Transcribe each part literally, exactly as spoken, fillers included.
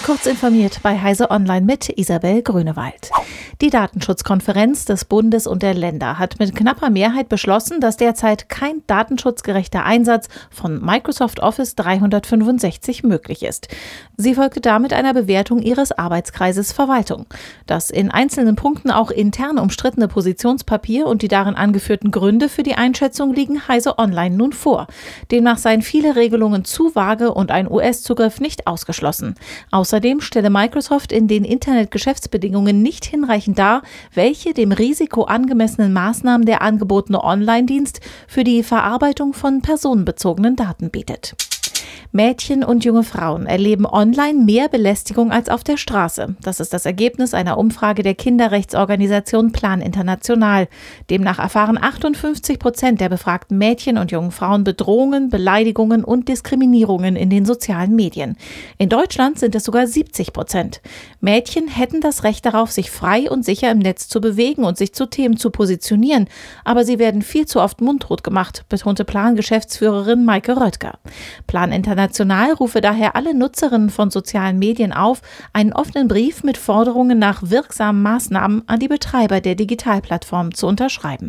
Kurz informiert bei Heise Online mit Isabel Grünewald. Die Datenschutzkonferenz des Bundes und der Länder hat mit knapper Mehrheit beschlossen, dass derzeit kein datenschutzgerechter Einsatz von Microsoft Office dreihundertfünfundsechzig möglich ist. Sie folgte damit einer Bewertung ihres Arbeitskreises Verwaltung. Das in einzelnen Punkten auch intern umstrittene Positionspapier und die darin angeführten Gründe für die Einschätzung liegen Heise Online nun vor. Demnach seien viele Regelungen zu vage und ein U S-Zugriff nicht ausgeschlossen. Außerdem stelle Microsoft in den Internetgeschäftsbedingungen nicht hinreichend dar, welche dem Risiko angemessenen Maßnahmen der angebotene Online-Dienst für die Verarbeitung von personenbezogenen Daten bietet. Mädchen und junge Frauen erleben online mehr Belästigung als auf der Straße. Das ist das Ergebnis einer Umfrage der Kinderrechtsorganisation Plan International. Demnach erfahren achtundfünfzig Prozent der befragten Mädchen und jungen Frauen Bedrohungen, Beleidigungen und Diskriminierungen in den sozialen Medien. In Deutschland sind es sogar siebzig Prozent. Mädchen hätten das Recht darauf, sich frei und sicher im Netz zu bewegen und sich zu Themen zu positionieren. Aber sie werden viel zu oft mundtot gemacht, betonte Plan-Geschäftsführerin Maike Röttger. Plan International rufe daher alle Nutzerinnen von sozialen Medien auf, einen offenen Brief mit Forderungen nach wirksamen Maßnahmen an die Betreiber der Digitalplattform zu unterschreiben.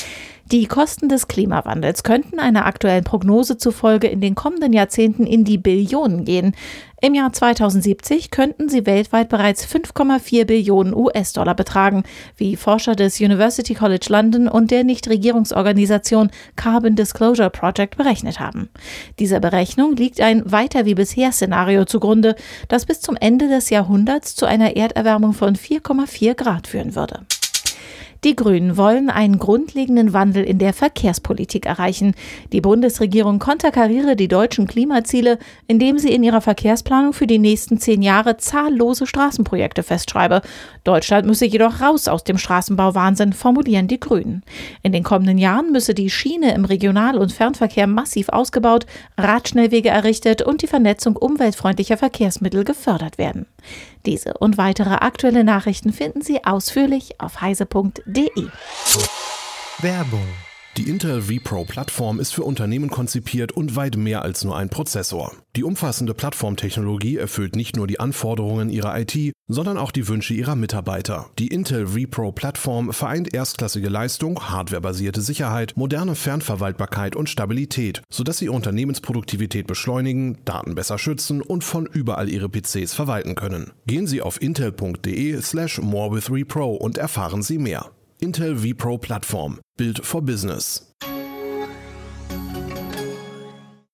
Die Kosten des Klimawandels könnten einer aktuellen Prognose zufolge in den kommenden Jahrzehnten in die Billionen gehen. Im Jahr zweitausendsiebzig könnten sie weltweit bereits fünf Komma vier Billionen U S-Dollar betragen, wie Forscher des University College London und der Nichtregierungsorganisation Carbon Disclosure Project berechnet haben. Dieser Berechnung liegt ein weiter wie bisher Szenario zugrunde, das bis zum Ende des Jahrhunderts zu einer Erderwärmung von vier Komma vier Grad führen würde. Die Grünen wollen einen grundlegenden Wandel in der Verkehrspolitik erreichen. Die Bundesregierung konterkariere die deutschen Klimaziele, indem sie in ihrer Verkehrsplanung für die nächsten zehn Jahre zahllose Straßenprojekte festschreibe. Deutschland müsse jedoch raus aus dem Straßenbauwahnsinn, formulieren die Grünen. In den kommenden Jahren müsse die Schiene im Regional- und Fernverkehr massiv ausgebaut, Radschnellwege errichtet und die Vernetzung umweltfreundlicher Verkehrsmittel gefördert werden. Diese und weitere aktuelle Nachrichten finden Sie ausführlich auf heise punkt de. Werbung. Die Intel vPro-Plattform ist für Unternehmen konzipiert und weit mehr als nur ein Prozessor. Die umfassende Plattformtechnologie erfüllt nicht nur die Anforderungen ihrer I T, sondern auch die Wünsche ihrer Mitarbeiter. Die Intel vPro-Plattform vereint erstklassige Leistung, hardwarebasierte Sicherheit, moderne Fernverwaltbarkeit und Stabilität, sodass sie ihre Unternehmensproduktivität beschleunigen, Daten besser schützen und von überall ihre P Cs verwalten können. Gehen Sie auf intel punkt de slash more with vPro und erfahren Sie mehr. Intel vPro Plattform. Built for Business.